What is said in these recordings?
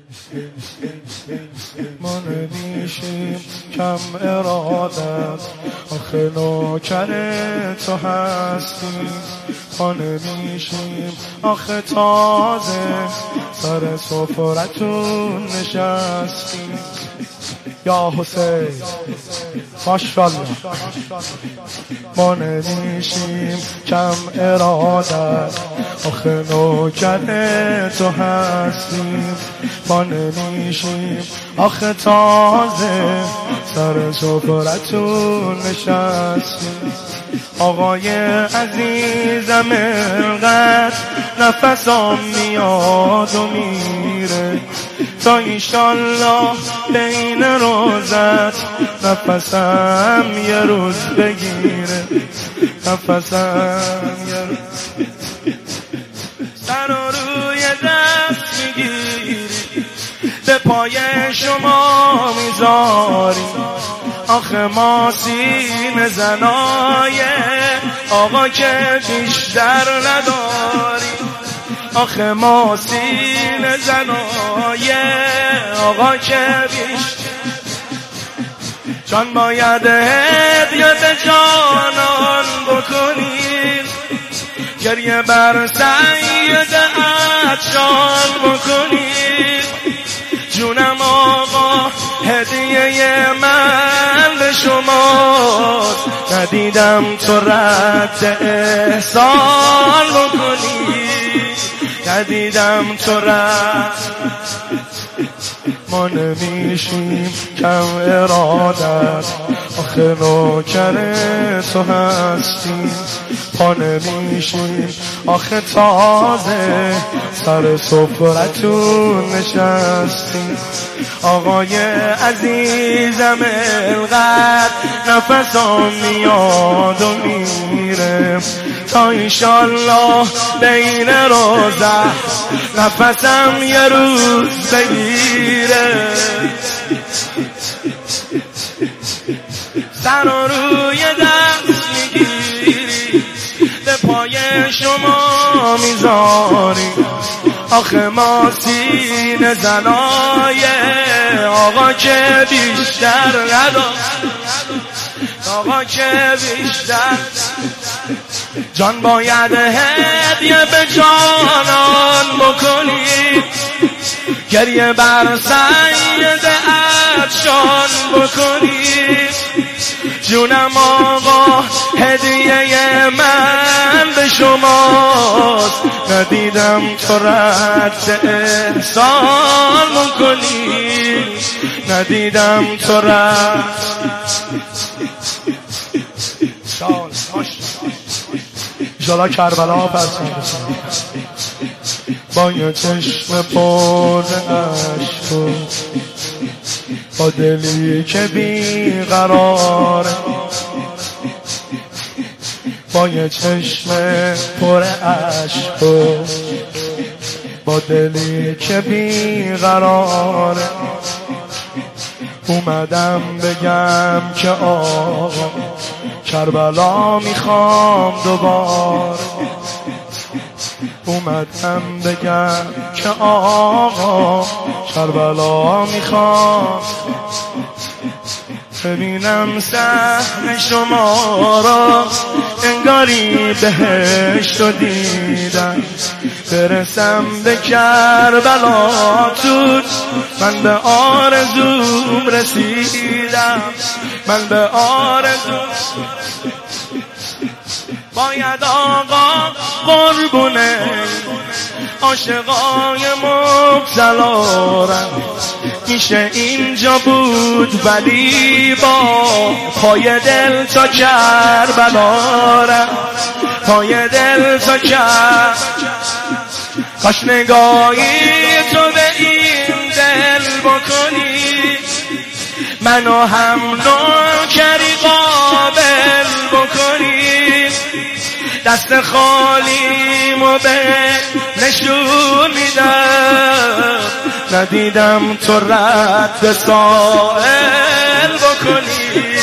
ما نمیشیم کم ارادت، آخه نوکر تو هستیم. ما نمیشیم آخه تازه سر سفرتون نشستیم. یا حسین ماشاءالله. ما نمیشیم کم ارادت، آخه نوکر تو هستیم. ما نمیشیم آخه تازه سر سفرتون نشستیم. آقای عزیزم انقدر نفسم میاد و میره، تا ایشالله بین روزت نفسم یه روز بگیره. نفسم یه روز سر و روی دست میگیری، به پای شما میذاری. آخه ما سینه زنای آقا که بیشتر نداریم. آخه ما سینه زنای آقا که بیشتر، جان باید هدیه به جانان بکنیم، گریه بر سید عطشان بکنیم. جونم آقا هدیه من به شماست، ندیدم تو رد احسان بکنی، ندیدم تو رد. ما نمیشیم کم ارادت، آخه نوکر تو هستیم. ما نمیشیم آخه تازه سر سفرتون نشستیم. آقای عزیزم انقدر نفسم میاد و میره، تا ایشالله بین روزه نفسم یه روز بگیره. سر و روی دست میگیری، به پای شما میذاری. آخه ما سینه زنای آقا که بیشتر ندار، آقا که بیشتر. جان باید هدیه به جانان بکنی، گریه بر سید عطشان بکنی. جونم آقا هدیه من به شماست، ندیدم تو رد احسان بکنی، ندیدم تو رد. جالا کربلا پرسان با یه چشم پر عشق و با دلی که بیقراره، با یه چشم پر عشق و با دلی که بیقراره. اومدم بگم که آقا کربلا میخوام دوباره. اومدم بگم که آقا کربلا میخوام، ببینم صحن شما را انگاری بهشت رو دیدم. برسم به کربلا تو، من به آرزوم رسیدم، من به آرزوم. باید آقا قربونه عاشقای مبتلا رم، میشه اینجا بود ولی با پای دل تا کربلا رم، پای دل تا کربلا. کاش نگاهی تو به این دل بکنی، منو هم نوکری قابل بکنی. دست خالیمو به نشون میدم، ندیدم تو رد سائل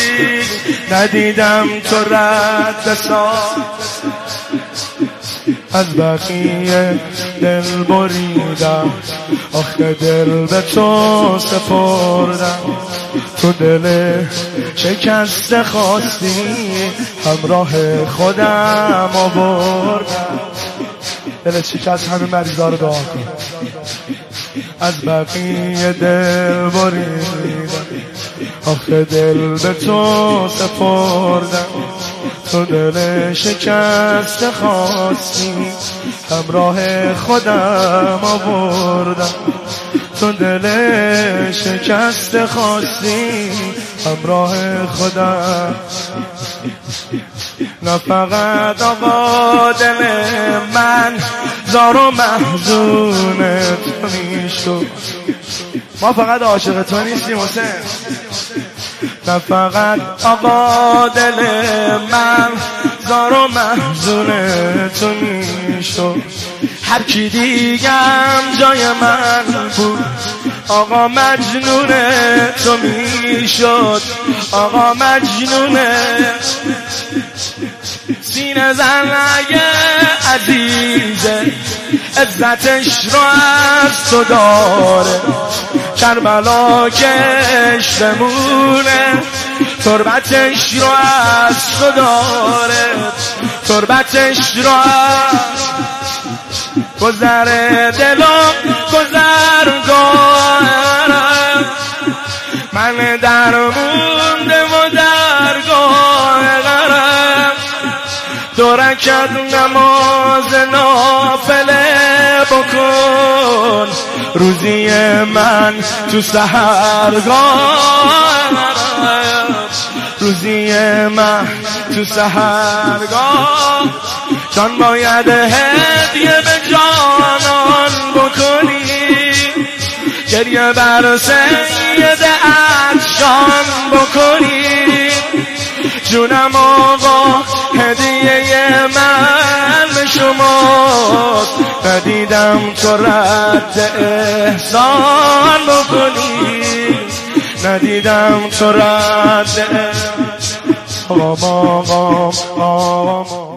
بکنی، ندیدم تو رد سائل. از بقیه دل بریدم، آخه دل به تو سپردم. تو دل شکسته خواستی، همراه خودم آوردم. دل شکست همه مریضا رو دعا کن. از بقیه دل بریدم، آخه دل به تو سپردم. تو دل شکست خواستی، همراه خودم آوردم. تو دل شکست خواستی، همراه خودم. نه فقط آقا دل من زار و محزون تو میشد، ما فقط عاشق تو نیستیم حسین. نه فقط آقا دل من زار و محزون تو میشد، هر کی دیگم جای من بود آقا مجنون تو میشد. آقا مجنون سینه زن اگه عزیزه، عزتش رو از تو داره. کربلا کش بمونه، تربتش رو از تو داره. تربتش رو از گذر دلم گذرگاه من در مونده و درگاه غرم. دو رکعت نماز نافله بکن، روزی من تو سحرگاه. روزی من تو سحرگاه. جان باید هدیه به جانان بکنی، گریه بر سید عطشان بکنی. جونم آقا هدیه من به شما، ندیدم تو رد احسان بکنی. ندیدم تو رد احسان.